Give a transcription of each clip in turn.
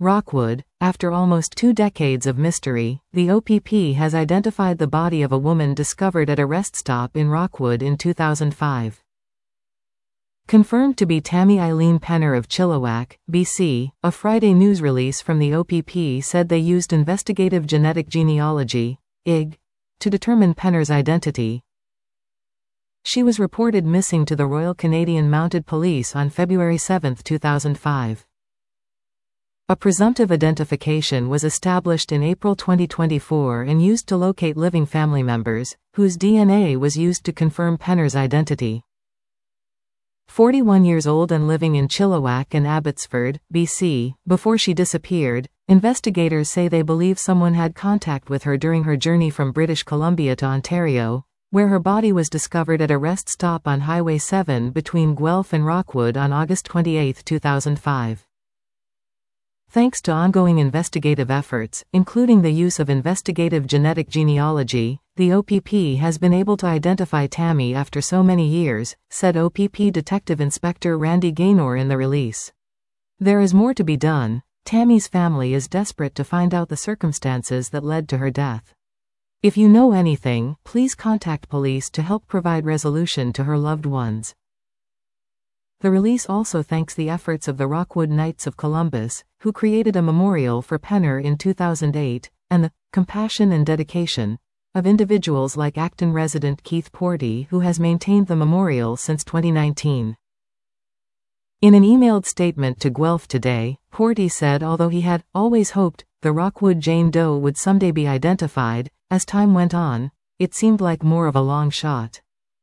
Rockwood. After almost 2 decades of mystery, the OPP has identified the body of a woman discovered at a rest stop in Rockwood in 2005. Confirmed to be Tammy Eileen Penner of Chilliwack, BC, a Friday news release from the OPP said they used investigative genetic genealogy, IG, to determine Penner's identity. She was reported missing to the Royal Canadian Mounted Police on February 7, 2005. A presumptive identification was established in April 2024 and used to locate living family members, whose DNA was used to confirm Penner's identity. 41 years old and living in Chilliwack and Abbotsford, BC, before she disappeared, investigators say they believe someone had contact with her during her journey from British Columbia to Ontario, where her body was discovered at a rest stop on Highway 7 between Guelph and Rockwood on August 28, 2005. Thanks to ongoing investigative efforts, including the use of investigative genetic genealogy, the OPP has been able to identify Tammy after so many years, said OPP Detective Inspector Randy Gaynor in the release. There is more to be done. Tammy's family is desperate to find out the circumstances that led to her death. If you know anything, please contact police to help provide resolution to her loved ones. The release also thanks the efforts of the Rockwood Knights of Columbus, who created a memorial for Penner in 2008, and the compassion and dedication of individuals like Acton resident Keith Porty, who has maintained the memorial since 2019. In an emailed statement to Guelph Today, Porty said although he had always hoped the Rockwood Jane Doe would someday be identified, as time went on, it seemed like more of a long shot.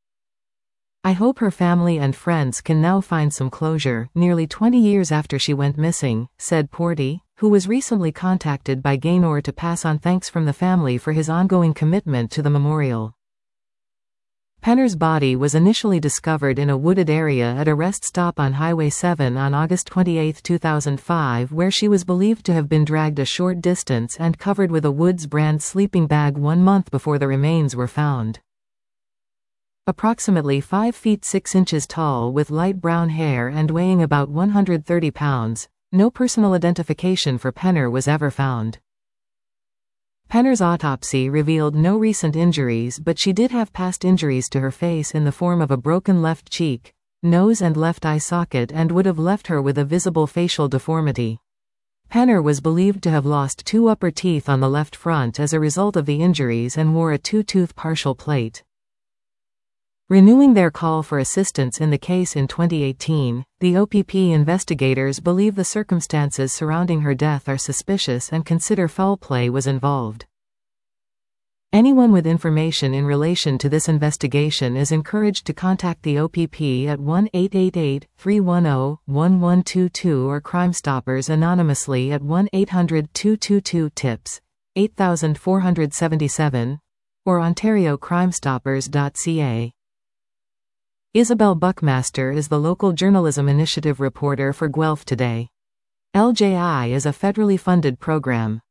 I hope her family and friends can now find some closure, nearly 20 years after she went missing, said Porty, who was recently contacted by Gaynor to pass on thanks from the family for his ongoing commitment to the memorial. Penner's body was initially discovered in a wooded area at a rest stop on Highway 7 on August 28, 2005, where she was believed to have been dragged a short distance and covered with a Woods brand sleeping bag 1 month before the remains were found. Approximately 5 feet 6 inches tall with light brown hair and weighing about 130 pounds, no personal identification for Penner was ever found. Penner's autopsy revealed no recent injuries, but she did have past injuries to her face in the form of a broken left cheek, nose and left eye socket, and would have left her with a visible facial deformity. Penner was believed to have lost 2 upper teeth on the left front as a result of the injuries and wore a 2-tooth partial plate. Renewing their call for assistance in the case in 2018, the OPP investigators believe the circumstances surrounding her death are suspicious and consider foul play was involved. Anyone with information in relation to this investigation is encouraged to contact the OPP at 1-888-310-1122 or Crime Stoppers anonymously at 1-800-222-TIPS, 8477, or ontariocrimestoppers.ca. Isabel Buckmaster is the local journalism initiative reporter for Guelph Today. LJI is a federally funded program.